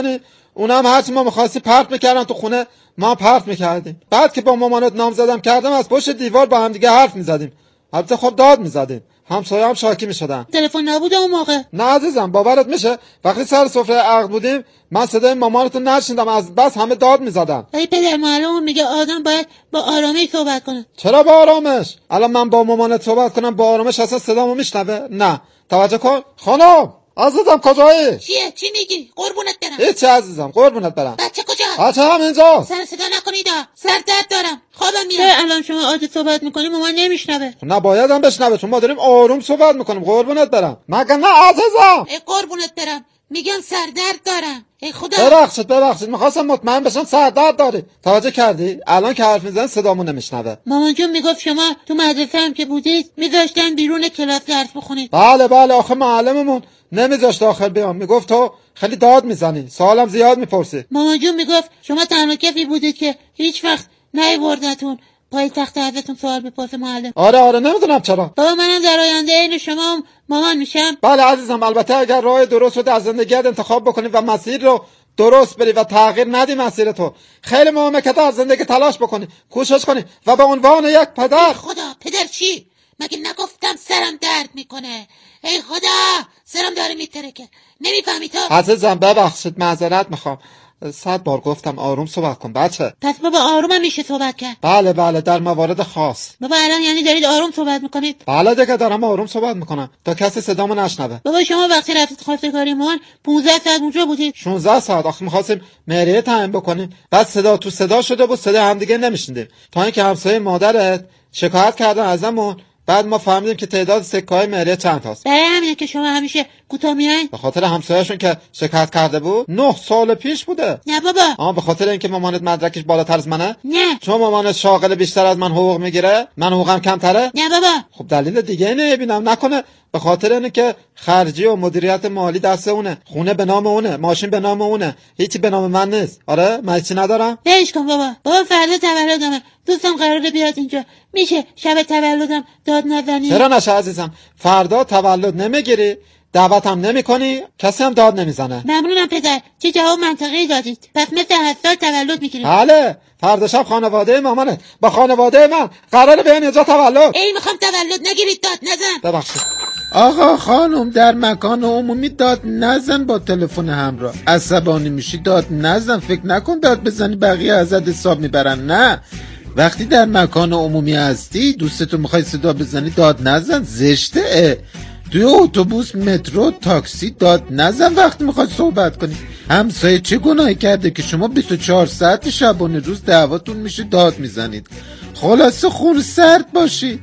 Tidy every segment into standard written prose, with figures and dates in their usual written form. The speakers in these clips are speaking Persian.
اونم هرچی ما می‌خواستی پرت می‌کردن تو خونه، ما پرت می‌کردیم. بعد که با مامانت نامزدم کردم از پشت دیوار با هم دیگه حرف می‌زدیم. البته خب داد می‌زدیم. همسایه هم شاکی می‌شدن. تلفن نبوده اون موقع؟ نه عزیزم، باورت میشه وقتی سر سفره عقد بودیم من صدای مامانتو نشنیدم، از بس همه داد می‌زدن. ای پدر معلم میگه آدم باید با آرامی صحبت کنه. چرا با آرامش؟ الان من با مامانت صحبت کنم با آرامش اصلا صدامو میشنوه؟ نه. توجه کن. خانم عزیزم کجایی؟ چی میگی؟ قربونت برم. هیچ عزیزم، قربونت برم. بچه کجا؟ بچه هم اینجاست. سر صدا نکنید، سر درد دارم، خوابم میاد. الان شما عادی صحبت میکنی مامان نمیشنوه. نباید هم بشنوه چون ما داریم آروم صحبت میکنیم. قربونت برم. مگه نه عزیزم؟ ای قربونت برم، میگم سر درد دارم. ای خدا. ببخشید میخواستم مطمئن بشم سر درد داری. توجه کردی؟ الان که حرف میزنن صدامو نمیشنوه. مامان جون میگفت شما تو مدرسه هم که بودید میذاشتن بیرون کلاس درس بخونید. بله آخه معلممون نمیذاشت داخل بیام، میگفت تو خیلی داد میزنی، سوالم زیاد میپرسی. مامان جون میگفت شما تنها کسی بودید که هیچ وقت نیوردتون پای تخت ازتون سوال بپرسه معلم. آره نمیدونم چرا. بابا منم در آینده این شما مامان میشم. بله عزیزم، البته اگر راه درست رو در زندگیت انتخاب بکنی و مسیر رو درست بری و تغییر ندی مسیر تو، خیلی مهمه که در زندگی تلاش بکنی، کوشش کنی و به عنوان یک پدر. خدا پدر چی؟ مگه نگفتم سرم درد میکنه؟ ای خدا سرم داره میترکه، نمیفهمی تو؟ عزیزم ببخشید، معذرت میخوام. 100 بار گفتم آروم صحبت کن بچه. پس بابا آروم میشه صحبت کرد؟ بله در موارد خاص. بابا الان یعنی دارید آروم صحبت میکنید؟ بله دیگه دارم آروم صحبت میکنم تا کسی صدامو نشنوه. بابا شما وقتی رفتید خواستگاری مان 15 ساعت اونجا بودید؟ 16 ساعت. آخه می‌خواستیم مهریه تعیین بکنیم، بعد صدا تو صدا شده بود، صدا هم دیگه نمیشنیدیم تا اینکه همسایه مادرت شکایت کردن ازمون. بعد ما فهمیدیم که تعداد سکه‌های مهریه چند تاست. برای همینه که شما همیشه کوتاه میایین؟ به خاطر همسایه‌شون که شکایت کرده بود 9 سال پیش بوده. نه بابا. به خاطر اینکه مامانت مدرکش بالاتر از منه؟ نه. چون مامانت شاغل بیشتر از من حقوق میگیره، من حقوقم کمتره؟ نه بابا. خب دلیل دیگه نمیبینم. نکنه به خاطر اینه که خرجی و مدیریت مالی دست اونه، خونه به نام اونه، ماشین به نام اونه، هیچی به نام من نیست. آره من هیچی ندارم. بهش کن بابا فردا تولدمه، دوستم قراره بیاد اینجا، میشه شب تولدم داد نزنی؟ چرا نشه عزیزم، فردا تولد نمیگیری، دعوتم نمی کنی، کسی هم داد نمیزنه. ممنونم پدر، چه جواب منطقی دادید. پس مثل هستار تولد میگیریم؟ بله فردا شب خانواده مامانت با خانواده من قراره بیان اینجا تولد. ای میخوام تولد نگیرید، داد نزن. ببخشید آقا خانم در مکان عمومی داد نزن، با تلفن همراه عصبانی میشی داد نزن، فکر نکن داد بزنی بقیه ازت حساب میبرن. نه، وقتی در مکان عمومی هستی دوستتو میخوای صدا بزنی داد نزن، زشته. توی اتوبوس، مترو، تاکسی داد نزن وقتی میخوای صحبت کنی. همسایه چه گناهی کرده که شما 24 ساعت شبانه روز دعواتون میشه داد میزنید؟ خلاصه خون سرد باشید.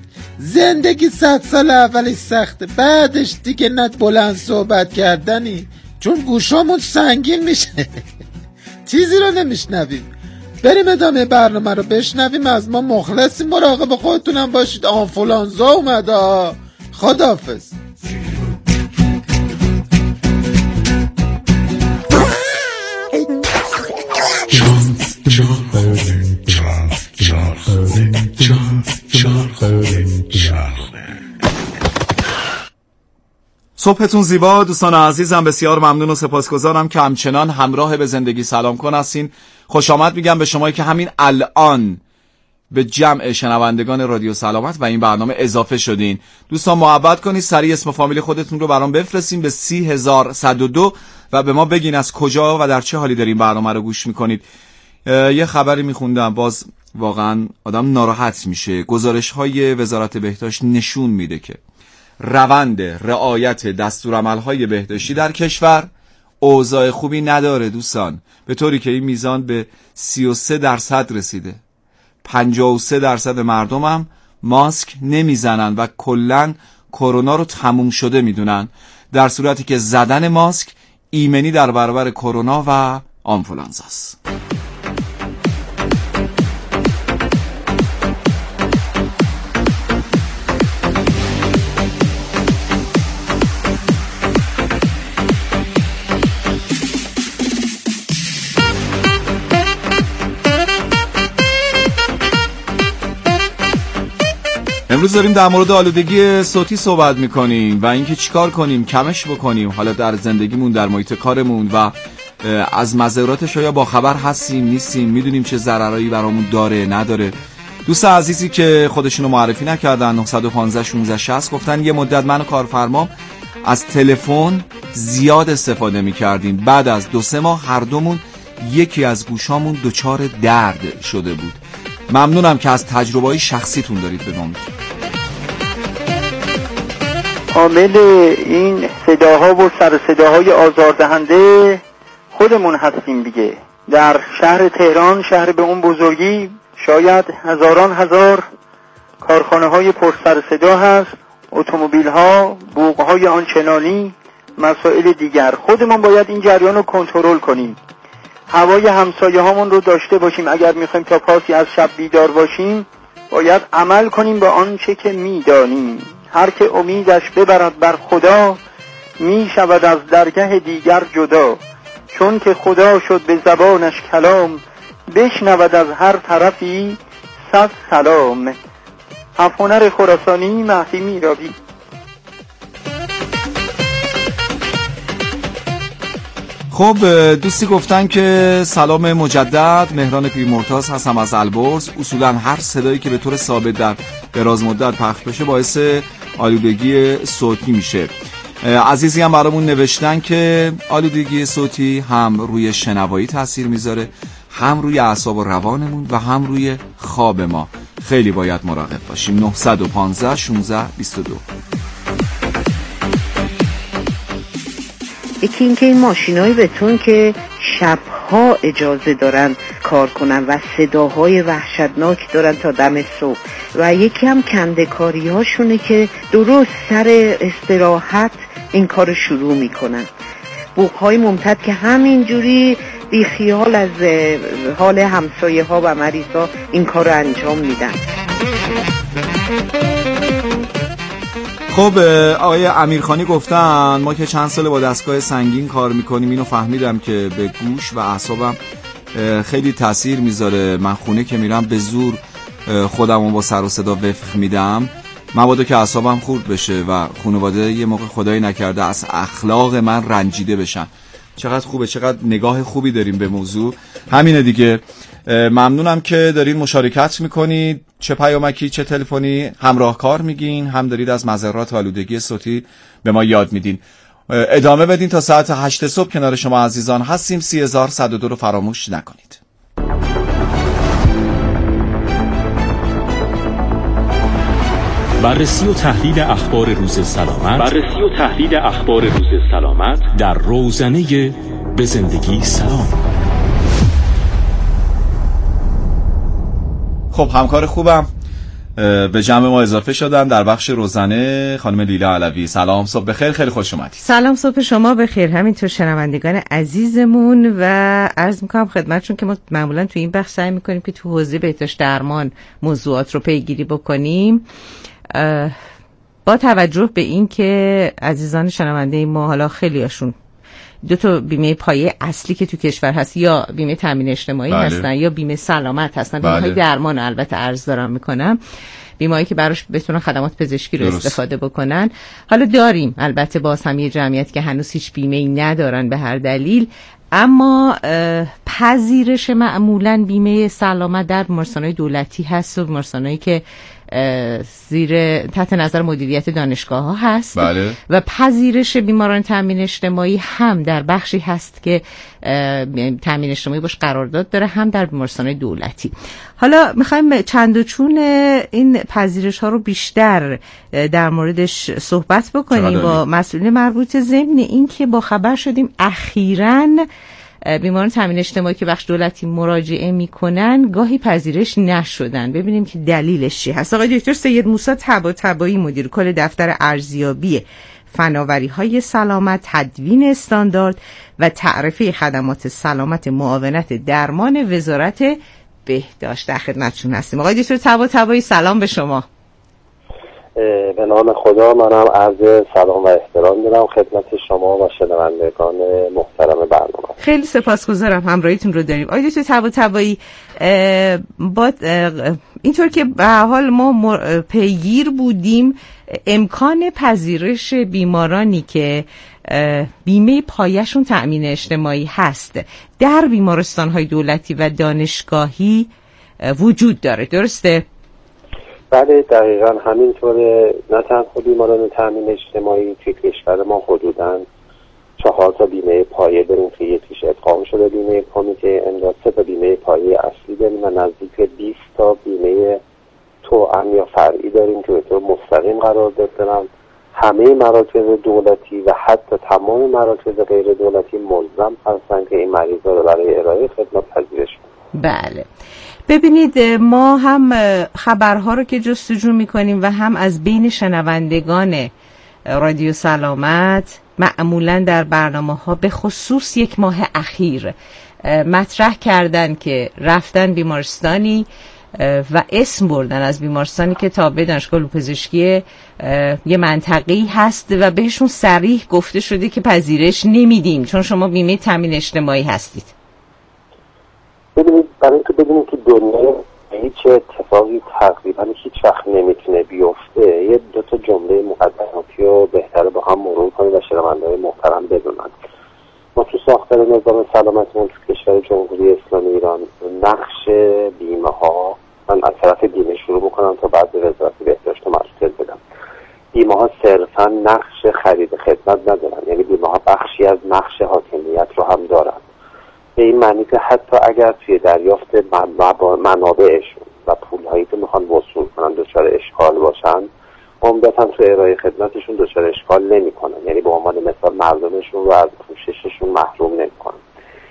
زندگی 100 سال اولش سخته، بعدش دیگه نت بلند صحبت کردنی، چون گوشامون سنگین میشه. چیزی رو نمیشنویم. بریم ادامه برنامه رو بشنویم. از ما مخلصیم، مراقب خودتونم باشید. آنفولانزا اومده. خداحافظ. صبحتون زیبا دوستان عزیزم، بسیار ممنون و سپاسگزارم که همچنان همراه به زندگی سلام کن هستین. خوش آمد میگم به شمایی که همین الان به جمع شنوندگان رادیو سلامت و این برنامه اضافه شدین. دوستان محبت کنید سریع اسم فامیل خودتون رو برام بفرستین به 30102 و به ما بگین از کجا و در چه حالی دارین برنامه رو گوش میکنید. یه خبری میخوندم، باز واقعا آدم ناراحت میشه. گزارش‌های وزارت بهداشت نشون میده که روند رعایت دستورالعمل‌های بهداشتی در کشور اوضاع خوبی نداره دوستان، به طوری که این میزان به 33% رسیده. 53% مردم هم ماسک نمیزنن و کلن کرونا رو تموم شده میدونن، در صورتی که زدن ماسک ایمنی در برابر کرونا و آنفولانزاست. امروز داریم در مورد آلودگی صوتی صحبت میکنیم و اینکه چیکار کنیم کمش بکنیم، حالا در زندگیمون، در محیط کارمون و از مضراتش یا با خبر هستیم نیستیم، میدونیم چه ضررایی برامون داره نداره. دوست عزیزی که خودشونو معرفی نکردن 915 16 60 گفتن یه مدت من و کارفرمام از تلفن زیاد استفاده میکردیم، بعد از 2-3 ماه هر دومون یکی از گوشامون دچار درد شده بود. ممنونم که از تجربه‌های شخصیتون دارید به ما میگید. عامل این صداها و سر صداهای آزاردهنده خودمون هستیم دیگه. در شهر تهران، شهر به اون بزرگی، شاید هزاران هزار کارخانه های پر سر صدا هست، اتومبیل ها، بوق های آنچنانی، مسائل دیگر. خودمون باید این جریان رو کنترل کنیم. هوای همسایه هامون رو داشته باشیم. اگر میخوایم تا پاسی از شب بیدار باشیم باید عمل کنیم با آنچه که میدانیم. هر که امیدش ببرد بر خدا می شود از درگه دیگر جدا. چون که خدا شد به زبانش کلام بشنود از هر طرفی 100 سلام. افهنر خراسانی، مهدی میرابی. خب دوستی گفتن که سلام مجدد، مهران پیرمرتاز هستم از البرز. اصولا هر صدایی که به طور ثابت در دراز مدت پخش بشه باعث آلودگی صوتی میشه. عزیزی هم برامون نوشتن که آلودگی صوتی هم روی شنوایی تاثیر میذاره، هم روی اعصاب و روانمون و هم روی خواب ما. خیلی باید مراقب باشیم. 915 16 22. یکی اینکه این ماشینای بتون که شبها اجازه دارن کار کنن و صداهای وحشتناک دارن تا دم صبح، و یکی هم کنده‌کاری هاشونه که درست سر استراحت این کار شروع میکنن. بوق‌های ممتد که همینجوری بی خیال از حال همسایه ها و مریضا این کار رو انجام میدن. خب آقای امیرخانی گفتن ما که چند ساله با دستگاه سنگین کار میکنیم اینو فهمیدم که به گوش و اعصابم خیلی تاثیر میذاره. من خونه که میرم به زور خودمو با سر و صدا وفق میدم مبادا که اعصابم خورد بشه و خانواده یه موقع خدایی نکرده از اخلاق من رنجیده بشن. چقدر خوبه، چقدر نگاه خوبی داریم به موضوع. همینه دیگه. ممنونم که دارین مشارکت میکنید، چه پیامکی چه تلفنی، همراه کار میگین، هم دارید از مضرات آلودگی صوتی به ما یاد میدین. ادامه بدین تا ساعت 8 صبح کنار شما عزیزان هستیم. 30102 رو فراموش نکنید. بررسی و تحلیل اخبار روز سلامت در روزنه به زندگی سلام. خب همکار خوبم به جمع ما اضافه شدن در بخش روزنه، خانم لیلا علوی. سلام، صبح بخیر، خیلی خوش اومدید. سلام، صبح شما بخیر، همینطور شنوندگان عزیزمون. و عرض میکنم خدمتشون که ما معمولا تو این بخش سعی میکنیم که تو حوزه بهداشت درمان موضوعات رو پیگیری بکنیم، با توجه به این که عزیزان شنونده ما حالا خیلیاشون 2 بیمه پایه اصلی که تو کشور هست، یا بیمه تامین اجتماعی هستن یا بیمه سلامت هستن. بیمه های درمان البته عرض دارم میکنم، بیمه‌ای که براش بتونن خدمات پزشکی رو استفاده بکنن. حالا داریم البته باز هم یه جمعیت که هنوز هیچ بیمه‌ای ندارن به هر دلیل، اما پذیرش معمولاً بیمه سلامت در بیمارستان‌های دولتی هست و بیمارستان‌هایی که زیر تحت نظر مدیریت دانشگاه‌ها هست. بله. و پذیرش بیماران تامین اجتماعی هم در بخشی هست که تامین اجتماعی باش قرارداد داره، هم در بیمارستان‌های دولتی. حالا می‌خوایم چند و چون این پذیرش‌ها رو بیشتر در موردش صحبت بکنیم با مسئولین مربوط، ضمن این که با خبر شدیم اخیراً بیماران تامین اجتماعی که بخش دولتی مراجعه میکنن گاهی پذیرش نشدن. ببینیم که دلیلش چی هست. آقای دکتر سید موسی طباطبایی، مدیر کل دفتر ارزیابی فناوری‌های سلامت، تدوین استاندارد و تعرفه خدمات سلامت معاونت درمان وزارت بهداشت، در خدمتتون هستیم. آقای دکتر طباطبایی سلام به شما. به نام خدا، منم عرض سلام و احترام دارم خدمت شما و شنوندگان محترم برنامه. خیلی سپاسگزارم، همراهیتون رو داریم. آقای دکتر طباطبایی، با اینطور که به حال ما پیگیر بودیم امکان پذیرش بیمارانی که بیمه پایشون تأمین اجتماعی هست در بیمارستان‌های دولتی و دانشگاهی وجود داره، درسته؟ بله دقیقا همینطوره. نه تنها بیماران تأمین اجتماعی که کشور ما حدوداً 4 تا بیمه پایه داریم که یکیش ادغام شده بیمه کمیته امداد، 3 تا بیمه پایه اصلی داریم و نزدیک 20 تا بیمه توأم یا فرعی داریم که به طور مستقیم قرار دارن. همه مراکز دولتی و حتی تمام مراکز غیر دولتی ملزم هستن که این مریضا رو برای ارائه خدمات پذیرش کنن. بله ببینید ما هم خبرها رو که جستجو میکنیم و هم از بین شنوندگان رادیو سلامت معمولا در برنامه‌ها به خصوص 1 ماه اخیر مطرح کردن که رفتن بیمارستانی و اسم بردن از بیمارستانی که تابع دانشگاه پزشکی یه منطقه‌ای هست و بهشون صریح گفته شده که پذیرش نمیدیم چون شما بیمه تامین اجتماعی هستید. ببینید برای اینکه بدونید که دنیا هیچ اتفاقی تقریبا هیچ وقت نمیتونه بیفته، یه 2 تا جمله مقدماتی رو بهتره با هم مرور کنیم و شنونده‌های محترم بدونن. ما تو ساختار نظام سلامتمون تو کشور جمهوری اسلامی ایران نقش بیمه ها، من از طرف بیمه شروع میکنم تا بعد وزارت بهداشت و مرکز بدم. بیمه ها صرفا نقش خرید خدمت ندارن، یعنی بیمه ها بخشی از نقش حاکمیت رو هم دارن. به این معنی که حتی اگر توی دریافت منابعشون و پولهایی که میخوان وصول کنن دچار اشکال باشن، عمدتاً تو ارائه خدمتشون دچار اشکال نمیکنن، یعنی به عنوان مثال مردمشون رو از پوشششون محروم نمیکنن.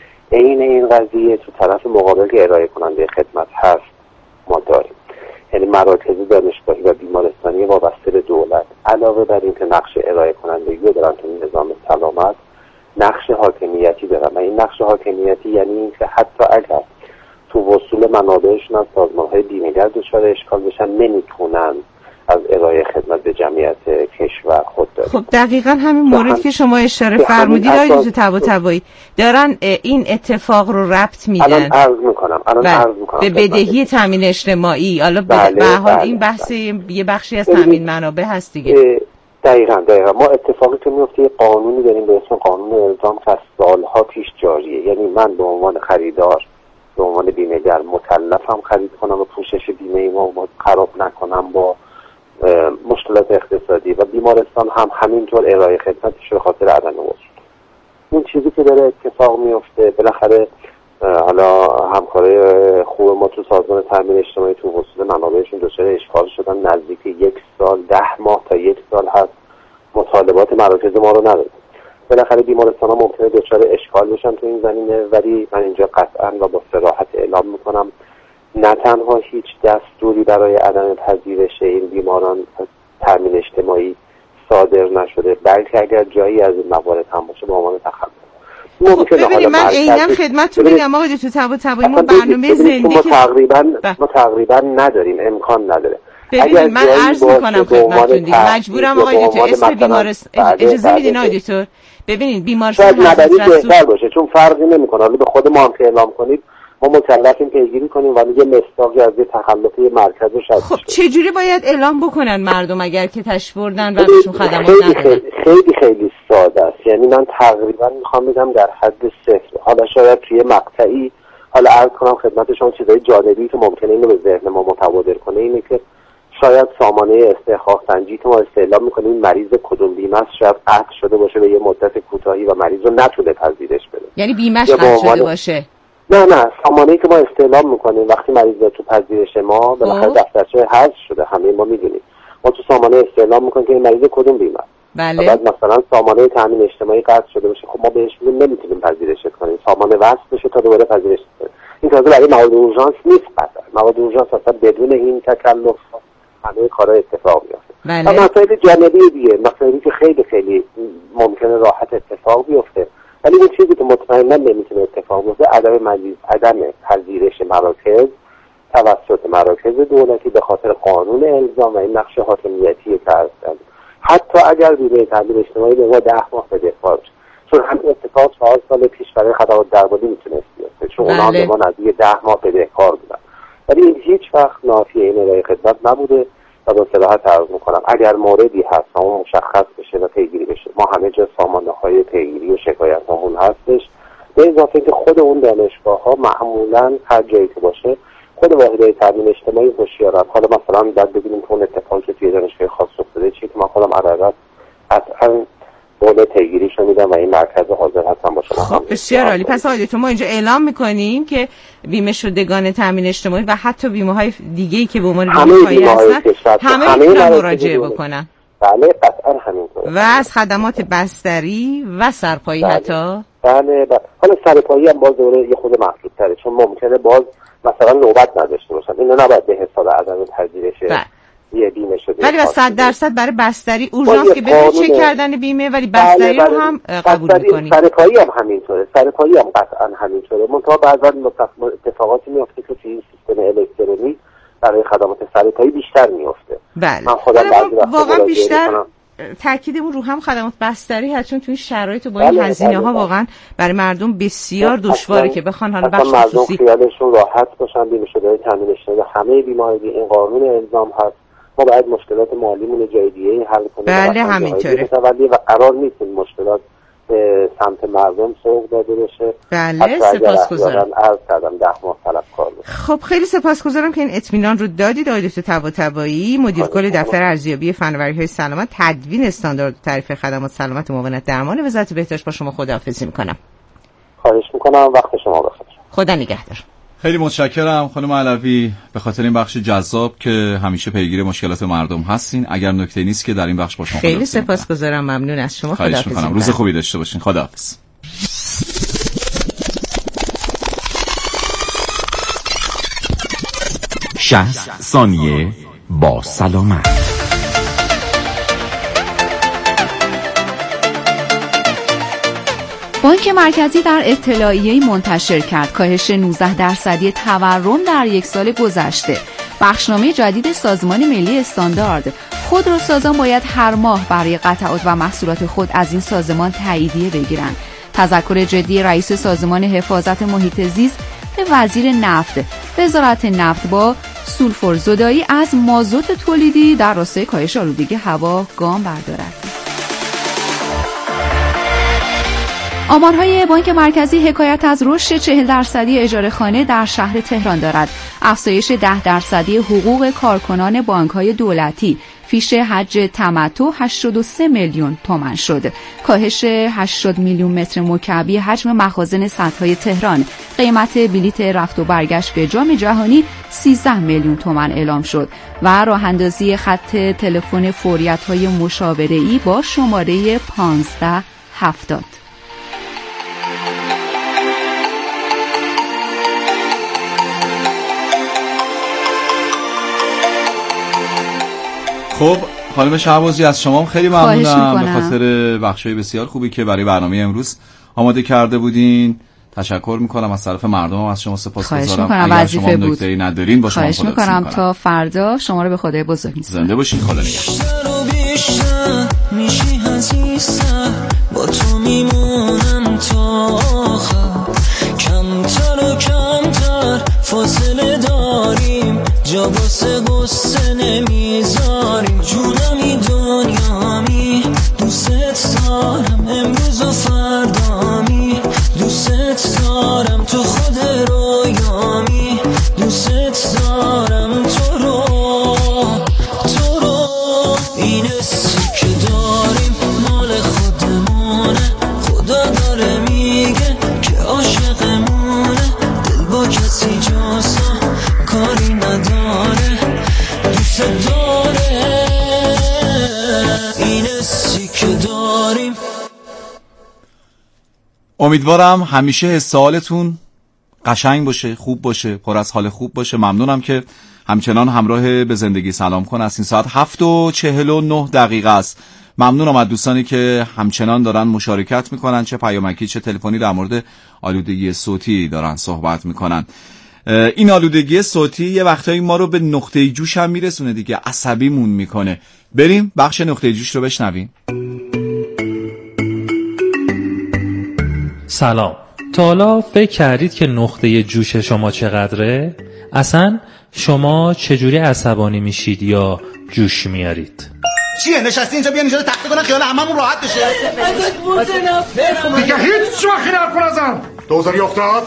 این قضیه تو طرف مقابل که ارائه کننده خدمت هست ما داریم، یعنی مراکز دانشگاهی و بیمارستانی وابسته به دولت علاوه بر این که نقش ارائه کنندگی رو دارن تو نظام سلامت، نقش حاکمیتی دارن و این نقش حاکمیتی یعنی این که حتی اگر تو وصول منابعشون از سازمان‌های بیمه‌گر دچار اشکال بشن نمیتونن از ارائه خدمت به جمعیت کشور خود دارن. خب دقیقا همین مورد که شما اشاره فرمودید آقای طباطبایی دارن این اتفاق رو ربط میدن. الان عرض میکنم به بدهی تامین اجتماعی. حالا به حال این بحث یه بخشی از تامین منابع هست دیگه. دقیقاً ما اتفاقی که میفته یه قانونی داریم به اسم قانون الزام که از سالها پیش جاریه، یعنی من به عنوان خریدار به عنوان بیمه‌گر مکلفم خرید کنم و پوشش بیمه ما خراب نکنم با مشکلات اقتصادی و بیمارستان هم همینطور ارائه خدمتش به خاطر عدم وصول. این چیزی که داره اتفاق میفته بالاخره حالا همکارای خوب ما تو سازمان تامین اجتماعی تو وصول منابعشون دچار اشکال شدن، نزدیک 1 سال 10 ماه تا 1 سال هست مطالبات مراکز ما رو ندادن. بالاخره بیمارستان ها ممکنه دچار اشکال بشن تو این زمینه، ولی من اینجا قطعا و با صراحت اعلام میکنم نه تنها هیچ دستوری برای عدم پذیرش این بیماران تامین اجتماعی صادر نشده، بلکه اگر جایی از این موارد هم باشه به عنوان تخلف. ببینید من عیناً خدمتتون میگم آقای دکتر طباطبایی ما برنامه زنده ما تقریبا نداریم، امکان نداره. ببینید من عرض میکنم خدمتتون دیگه مجبورم آقای دکتر اسم بیمارستان اجازه میدین آقای دکتر؟ ببینید بیمارستان شاید بهتر باشه چون فرقی نمیکنه. حالا به خود ما هم که اعلام کنید ما مکلفیم پیگیری کنیم و یه مصداقی از یه تخلف مرکز رو شد. خب چه جوری باید اعلام بکنن مردم اگر که تشریف بردن و بهشون خدمات ندادن؟ خیلی ساده است. یعنی من تقریبا میخوام بگم در حد 0. حالا شاید توی مقطعی حالا عرض کنم خدمت شما چیزای جالبی که ممکنه اینو به ذهن ما متبادر کنه اینه که شاید سامانه استحقاق سنجی که ما استعلام میکنیم مریض کدوم بیمه است شاید قطع شده باشه به یه مدت کوتاهی و مریض رو نتونه پذیرش بده. یعنی بیمه‌اش قطع شده باشه. نه سامانه‌ای که ما استعلام میکنیم وقتی مریض تو پذیرش ما بالاخره دفترچه حذف شده، همه ما میدونیم. ما تو سامانه استعلام میکنیم که این مریض کدوم بیمه است. بله. بعد مثلا سامانه تامین اجتماعی قطع شده باشه، خب ما بهش نمیتونیم پذیرش کنیم. سامانه وصل بشه تا دوباره پذیرش کنیم. این تازه برای مواد اورژانس نیست قطعا. مواد اورژانس اصلا بدون این تکلف همه کارا اتفاق میفته. بله. و مسائل جانبی دیگه، مسائلی که خیلی ممکنه راحت اتفاق بیفته. ولی اون چیزی که مطمئنا نمیتونه اتفاق بیفته عدم پذیرش مراکز توسط مراکز دولتی به خاطر قانون الزام و این نقش حاکمیتی که هستن. حتی اگر بیمه تامین اجتماعی به ما 10 ماه بدهکار بشه، چون همین اتفاق 4 سال پیش برای خدمات درمانی میتونست بیفته، چون اونا به ما نزدیک 10 ماه بدهکار بودن. ولی این هیچ وقت نافی این ارائه خدمت نبوده و با صراحت عرض میکنم اگر موردی هست اون مشخص بشه و پیگیری بشه، ما همه جا سامانه‌های پیگیری و شکایت هامون هستش. به اضافه که خود اون دانشگاه ها معمولا هر جایی که باشه خود واحدهای تامین اجتماعی هوشیارن. حالا مثلا بعد ببینیم که اون اتفاقی که توی دانشگاه خاص افتاده چیه که من خودم عرضت قطعا قول پیگیریشو میدم و این مرکز حاضر هستم با شما. خب بسیار عالی. پس آقای ما اینجا اعلام میکنیم که بیمه شدگان تامین اجتماعی و حتی بیمه های دیگه‌ای که به عنوان بیمه خواهی هستن همه میتونن مراجعه بکنن. بله قطعا همینطوره. و از خدمات بستری و سرپایی حتی؟ بله. حالا سرپایی هم باز دوره یه خود محدود تره، چون ممکنه باز مثلا نوبت نداشته باشن، اینو نباید به حساب عدم پذیرش یه بیمه شده. ولی 100% برای بستری اورژانس که بدون چک کردن بیمه، ولی بستری رو هم قبول می‌کنید. سرپایی هم همینطوره، سرپایی هم قطعا همینطوره. منتها بعضا اتفاقاتی میفته که توی این سیستم الکترونیک برای خدمات سرپایی بیشتر میفته. بله. من خودم واقعا بیشتر تاکیدمون رو هم خدمات بستری هست، چون توی این شرایط و با این هزینه ها واقعا برای مردم بسیار دشواره که بخوان حالا بخش خصوصی خیالشون راحت باشن. بیمه شده تامین اجتماعی همه بیماری این قانون الزام هست. ما باید مشکلات مالیمون جای دیگه حل کنیم. بله همینطوره. و قرار نیست این مشکلات به سمت مردم سوق داده بشه. بله سپاسگزارم. عرض کردم 10 ماه طلبکار بود. خب خیلی سپاسگزارم که این اطمینان رو دادید آقای دکتر طباطبایی، مدیر کل دفتر ارزیابی فناوری‌های سلامت، تدوین استاندارد تعریف خدمات سلامت و معاونت درمان وزارت بهداشت. با شما خداحافظی میکنم. خواهش میکنم. وقت شما بخیر. خدا نگهدار. خیلی متشکرم خانم علوی به خاطر این بخش جذاب که همیشه پیگیر مشکلات مردم هستین. اگر نکته نیست که در این بخش با شما خیلی سپاسگزارم. ممنون از شما. خداحافظی میکنم. روز خوبی داشته باشین. خداحافظ. 60 ثانیه با سلامت. بانک مرکزی در اطلاعیه‌ای منتشر کرد کاهش 19% تورم در یک سال گذشته. بخشنامه جدید سازمان ملی استاندارد: خودروسازان باید هر ماه برای قطعات و محصولات خود از این سازمان تاییدیه بگیرند. تذکر جدی رئیس سازمان حفاظت محیط زیست به وزیر نفت: وزارت نفت با سولفورزدایی از مازوت تولیدی در راستای کاهش آلودگی هوا گام بردارد. آمارهای بانک مرکزی حکایت از رشد 40% اجاره خانه در شهر تهران دارد. افزایش 10% حقوق کارکنان بانک‌های دولتی. فیش حج تمتع 83 میلیون تومان شد. کاهش 80 میلیون متر مکعبی حجم مخازن سدهای تهران. قیمت بلیت رفت و برگشت به جام جهانی 13 میلیون تومان اعلام شد و راه اندازی خط تلفن فوریت‌های مشاوره‌ای با شماره 1570. خب خانم شهبازی از شما خیلی ممنونم به خاطر بخشای بسیار خوبی که برای برنامه امروز آماده کرده بودین. تشکر میکنم از طرف مردم، از شما سپاسگزارم. اگر شما نکته‌ای ندارین با شما خواهش میکنم. تا فردا شما رو به خدای بزرگ میسپارم. زنده باشین. خدا نگهدار. میشی عزیزم با تو میمونم تا آخر. کمتر و کمتر فاصله داریم، جا واسه غصه نمیذاریم. جونمی دنیامی دوست دارم، امروز و فردامی دوست دارم. تو خود رویامی دوست دارم. تو رو این حسی که داریم مال خودمونه. خدا داره میگه که عاشقمونه. دل با کسی جاسا کاری نداره، دوست داره. این حسی که داریم. امیدوارم همیشه حس حالتون قشنگ باشه، خوب باشه، پر از حال خوب باشه. ممنونم که همچنان همراه به زندگی سلام کن است. این ساعت 7:49 است. ممنونم از دوستانی که همچنان دارن مشارکت میکنن، چه پیامکی چه تلفنی، در مورد آلودگی صوتی دارن صحبت میکنن. این آلودگی صوتی یه وقتایی ما رو به نقطه جوش هم میرسونه دیگه، عصبیمون میکنه. بریم بخش نقطه جوش رو بشنویم. سلام. تا حالا فکر کردید که نقطه جوش شما چقدره؟ اصلا شما چجوری عصبانی میشید یا جوش میارید؟ چیه نشستی اینجا؟ بیا اینجا تخته کنن خیال هممون راحت بشه. دیگه هیچ وقتی نکن ازم. دوزاری افتاد.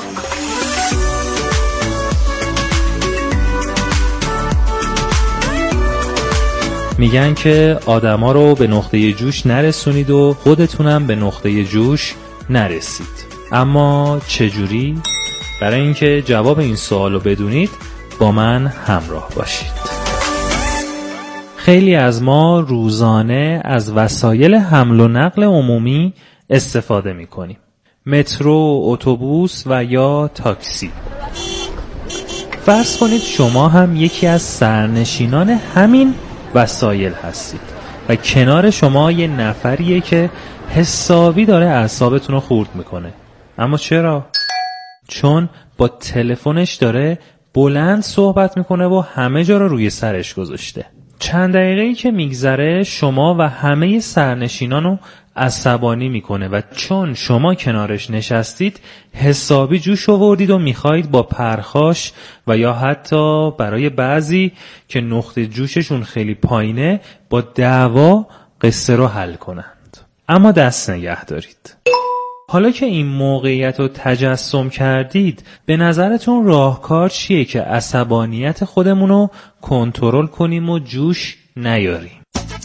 میگن که آدما رو به نقطه جوش نرسونید و خودتونم به نقطه جوش نرسید. اما چجوری؟ برای اینکه جواب این سوال رو بدونید با من همراه باشید. خیلی از ما روزانه از وسایل حمل و نقل عمومی استفاده میکنیم. مترو، اتوبوس و یا تاکسی. فرض کنید شما هم یکی از سرنشینان همین وسایل هستید و کنار شما یه نفریه که حسابی داره اعصابتون رو خورد میکنه. اما چرا؟ چون با تلفنش داره بلند صحبت میکنه و همه جا رو روی سرش گذاشته. چند دقیقه‌ای که میگذره شما و همه سرنشینان رو عصبانی میکنه و چون شما کنارش نشستید حسابی جوش آوردید و میخواید با پرخاش و یا حتی برای بعضی که نقطه جوششون خیلی پایینه با دعوا قصه رو حل کنند. اما دست نگه دارید. حالا که این موقعیت رو تجسم کردید به نظرتون راهکار چیه که عصبانیت خودمون رو کنترل کنیم و جوش نیاریم؟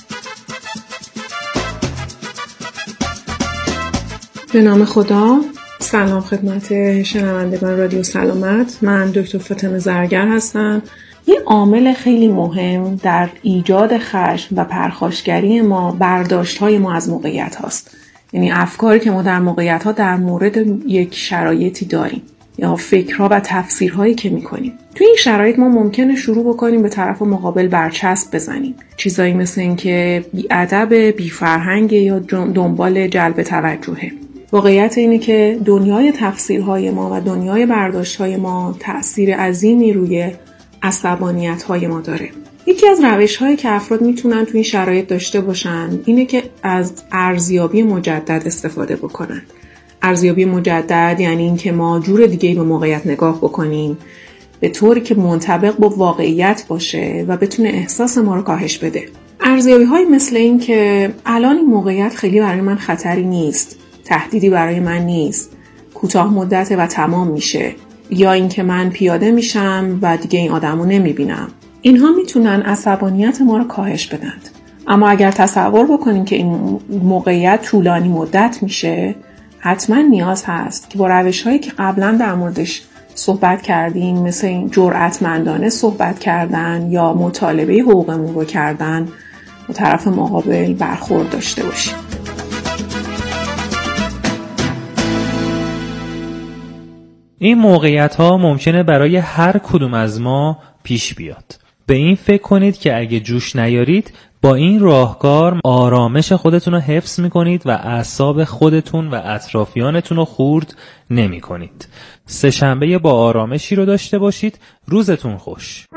به نام خدا. سلام خدمت شنوندگان رادیو سلامت. من دکتر فاطمه زرگر هستم. یه عامل خیلی مهم در ایجاد خشم و پرخاشگری ما برداشت‌های ما از موقعیت هاست. یعنی افکاری که ما در موقعیت ها در مورد یک شرایطی داریم یا فکرها و تفسیرهایی که میکنیم. توی این شرایط ما ممکنه شروع بکنیم به طرف مقابل برچسب بزنیم. چیزایی مثل این که بی‌ادب، بی‌فرهنگ یا دنبال جلب توجهه. واقعیت اینه که دنیای تفسیرهای ما و دنیای برداشت‌های ما تأثیر عظیمی روی عصبانیت‌های ما داره. یکی از روش‌هایی که افراد میتونن توی این شرایط داشته باشن اینه که از ارزیابی مجدد استفاده بکنن. ارزیابی مجدد یعنی این که ما جور دیگه‌ای به موقعیت نگاه بکنیم به طوری که منطبق با واقعیت باشه و بتونه احساس ما رو کاهش بده. ارزیابی‌های مثل این که الان این موقعیت خیلی برای من خطری نیست، تهدیدی برای من نیست، کوتاه مدته و تمام میشه، یا این که من پیاده میشم و دیگه این آدمو نمیبینم. اینها میتونن عصبانیت ما رو کاهش بدند. اما اگر تصور بکنیم که این موقعیت طولانی مدت میشه، حتما نیاز هست که با روش‌هایی که قبلا در موردش صحبت کردیم مثل این جرأتمندانه صحبت کردن یا مطالبه حقوقمون رو کردن با طرف مقابل برخورد داشته باشیم. این موقعیت‌ها ممکنه برای هر کدوم از ما پیش بیاد. به این فکر کنید که اگه جوش نیارید با این راهکار آرامش خودتون رو حفظ میکنید و اعصاب خودتون و اطرافیانتون رو خورد نمی کنید. سه‌شنبه با آرامشی رو داشته باشید. روزتون خوش.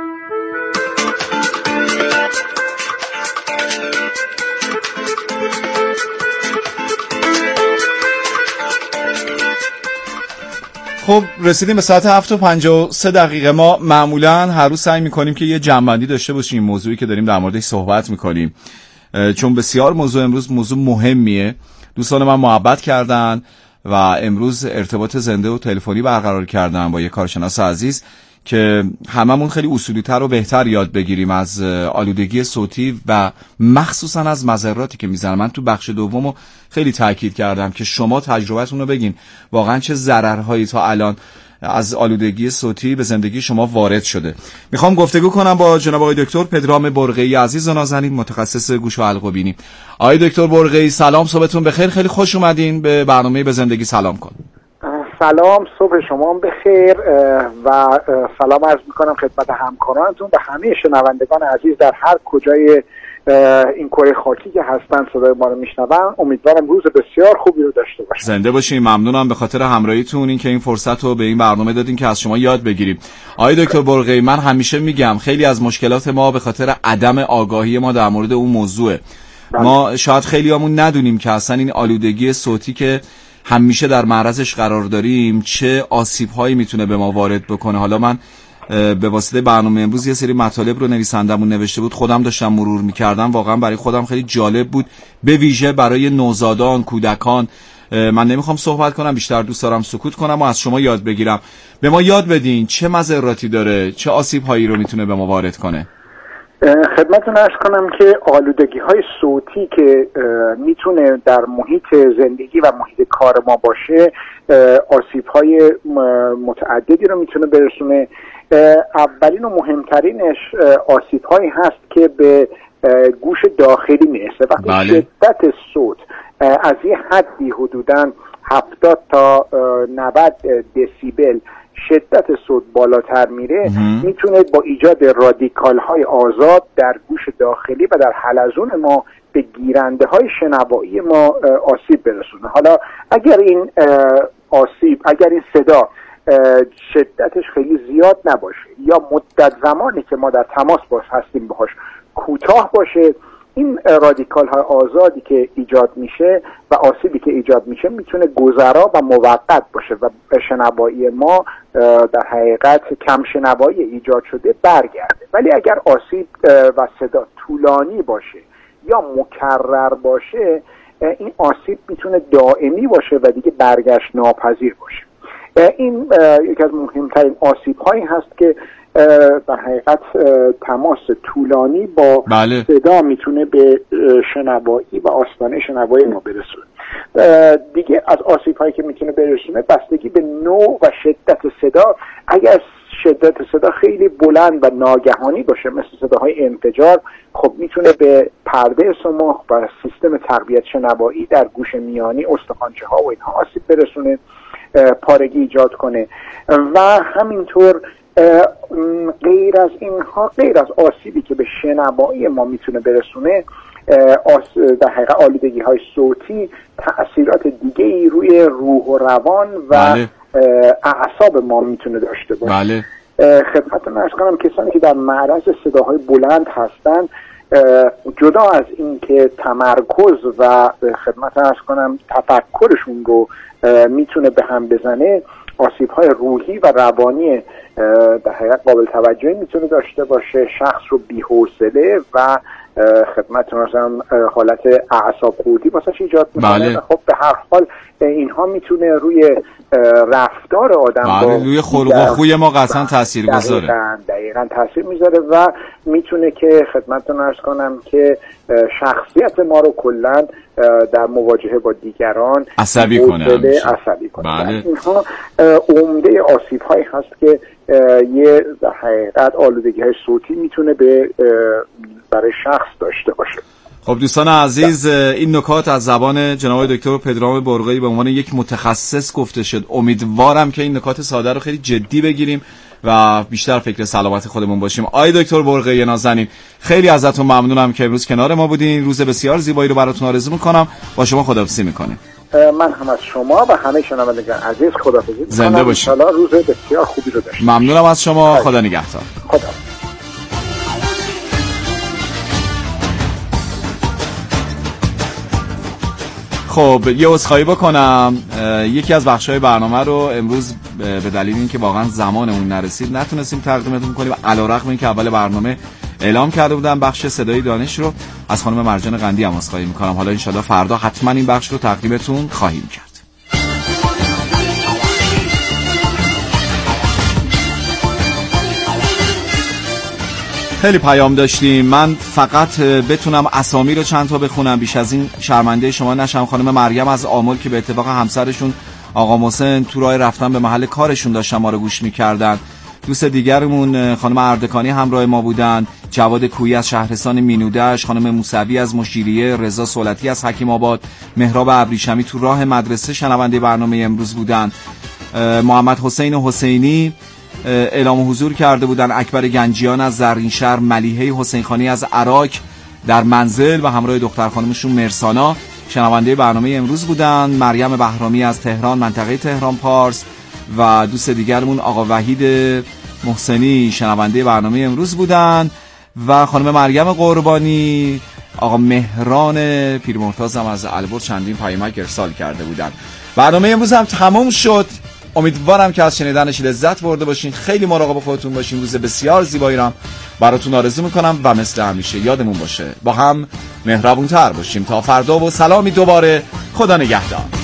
خب رسیدیم به ساعت 7:53. ما معمولا هر روز سعی میکنیم که یه جمع‌بندی داشته باشیم موضوعی که داریم در موردش صحبت میکنیم، چون بسیار امروز موضوع مهمیه. دوستان من محبت کردن و امروز ارتباط زنده و تلفنی برقرار کردن با یه کارشناس عزیز که هممون خیلی اصولی‌تر و بهتر یاد بگیریم از آلودگی صوتی و مخصوصا از مضراتی که میزنه. من تو بخش دومو خیلی تاکید کردم که شما تجربتون رو بگین واقعا چه ضررهایی تا الان از آلودگی صوتی به زندگی شما وارد شده. میخوام گفتگو کنم با جناب آقای دکتر پدرام برقی عزیز و نازنین، متخصص گوش و حلق و بینی. آقای دکتر برقی سلام، صبحتون بخیر، خیلی خوش اومدین به برنامه به زندگی سلام کن. سلام، صبح شما بخیر و سلام عرض میکنم خدمت همکارانتون و همه شنوندگان عزیز در هر کجای این کره خاکی که هستن صدای ما رو میشنون. امیدوارم روز بسیار خوبی رو داشته باشید. زنده باشین. ممنونم به خاطر همراهیتون، این که این فرصت رو به این برنامه دادین که از شما یاد بگیریم. آقای دکتر برقی، من همیشه میگم خیلی از مشکلات ما به خاطر عدم آگاهی ما در مورد اون موضوعه. ما شاید خیلیامون ندونیم که اصلا این آلودگی صوتی که همیشه در معرضش قرار داریم چه آسیب‌هایی میتونه به ما وارد بکنه. حالا من به واسطه برنامه امروز یه سری مطالب رو نویسندمون نوشته بود، خودم داشتم مرور میکردم، واقعا برای خودم خیلی جالب بود، به ویژه برای نوزادان، کودکان. من نمیخوام صحبت کنم، بیشتر دوست دارم سکوت کنم و از شما یاد بگیرم. به ما یاد بدین چه مضراتی داره، چه آسیب هایی رو میتونه به ما وارد کنه. خدمتتون عرض کنم که آلودگی های صوتی که میتونه در محیط زندگی و محیط کار ما باشه آسیب های متعددی رو میتونه برسونه. اولین و مهمترینش آسیب هایی هست که به گوش داخلی میرسه. وقتی شدت صوت از یه حدی حدوداً 70 تا 90 دسیبل شدت صوت بالاتر میره، میتونه با ایجاد رادیکال های آزاد در گوش داخلی و در حلزون ما به گیرنده های شنوایی ما آسیب برسونه. حالا اگر این صدا شدتش خیلی زیاد نباشه یا مدت زمانی که ما در تماس باش هستیم باهاش کوتاه باشه، این رادیکال های آزادی که ایجاد میشه و آسیبی که ایجاد میشه میتونه گذرا و موقت باشه و شنوایی ما در حقیقت کم شنوایی ایجاد شده برگرده. ولی اگر آسیب و صدا طولانی باشه یا مکرر باشه، این آسیب میتونه دائمی باشه و دیگه برگشت ناپذیر باشه. این یکی از مهمترین آسیب هایی هست که در حقیقت تماس طولانی با صدا میتونه به شنوایی و آستانه شنوایی ما برسونه. دیگه از آسیب هایی که میتونه برسونه بستگی به نوع و شدت صدا. اگر شدت صدا خیلی بلند و ناگهانی باشه مثل صداهای انفجار، خب میتونه به پرده صماخ و سیستم تقویت شنوایی در گوش میانی، استخوانچه ها و اینها آسیب برسونه، پارگی ایجاد کنه. و همینطور غیر از آسیبی که به شنوایی ما میتونه برسونه، در حقیقت آلودگی های صوتی تأثیرات دیگه ای روی روح و روان و اعصاب ما میتونه داشته باشه. خدمتتون عرض کنم کسانی که در معرض صداهای بلند هستن، جدا از این که تمرکز و خدمتتون عرض کنم تفکرشون رو میتونه به هم بزنه، آسیب‌های روحی و روانی در حقیقت قابل توجهی میتونه داشته باشه. شخص رو بی‌حوصله و خدمتتون عرضم حالت اعصاب خوردی واسش ایجاد میکنه. خب به هر حال اینها میتونه روی رفتار آدم روی خلق و خوی ما قطعا تاثیر گذاره. دقیقاً تاثیر میذاره و میتونه که خدمتتون عرض کنم که شخصیت ما رو کلاً در مواجهه با دیگران عصبی کنه. اینها عمده آسیب هایی هست که یه در حقیقت آلودگی های صوتی میتونه برای شخص داشته باشه. خب دوستان عزیز، این نکات از زبان جناب دکتر پدرام برقی به عنوان یک متخصص گفته شد. امیدوارم که این نکات ساده رو خیلی جدی بگیریم و بیشتر فکر سلامت خودمون باشیم. آقای دکتر برقی نازنین، خیلی ازتون ممنونم که امروز کنار ما بودین. روز بسیار زیبایی رو براتون آرزو میکنم. با شما خداحافظی میکنیم. من هم از شما و همه شنوندگان عزیز خداحافظی میکنم. زنده باشید. ان شاء الله روز بسیار خوبی رو داشته. ممنونم از شما. خدا نگهدار. خدا. خب یه عذرخواهی بکنم، یکی از بخش‌های برنامه رو امروز به دلیل اینکه واقعا زمانمون نرسید نتونستیم تقدیمتون کنیم، علیرغم اینکه اول برنامه اعلام کرده بودم بخش صدای دانش رو. از خانم مرجان قندی هم عذرخواهی میکنم. حالا انشالله فردا حتما این بخش رو تقدیمتون خواهیم کرد. خیلی پیام داشتیم. من فقط بتونم اسامی رو چند تا بخونم، بیش از این شرمنده شما نشم. خانم مریم از آمل که به اتفاق همسرشون آقا محسن تو راه رفتن به محل کارشون داشتن ما رو گوش می‌کردن. دوست دیگرمون خانم اردکانی همراه ما بودن، جواد کویی از شهرستان مینودش، خانم موسوی از مشیریه، رضا سولتی از حکیم آباد، مهراب ابریشمی تو راه مدرسه شنونده برنامه امروز بودن، محمد حسین حسینی اعلام حضور کرده بودن، اکبر گنجیان از زرینشهر، ملیحه حسین خانی از عراق در منزل و همراه دختر خانمشون مرسانا شنونده برنامه امروز بودن، مریم بهرامی از تهران منطقه تهران پارس و دوست دیگرمون آقا وحید محسنی شنونده برنامه امروز بودن و خانم مریم قربانی، آقا مهران پیرمرتاز هم از البرز چندین پیامک ارسال کرده بودن. برنامه امروز هم تموم شد. امیدوارم که از شنیدنش لذت برده باشین. خیلی مراقب خودتون باشین. روز بسیار زیبایی رو براتون آرزو میکنم و مثل همیشه یادمون باشه با هم مهربون‌تر باشیم. تا فردا و سلامی دوباره. خدا نگهدار.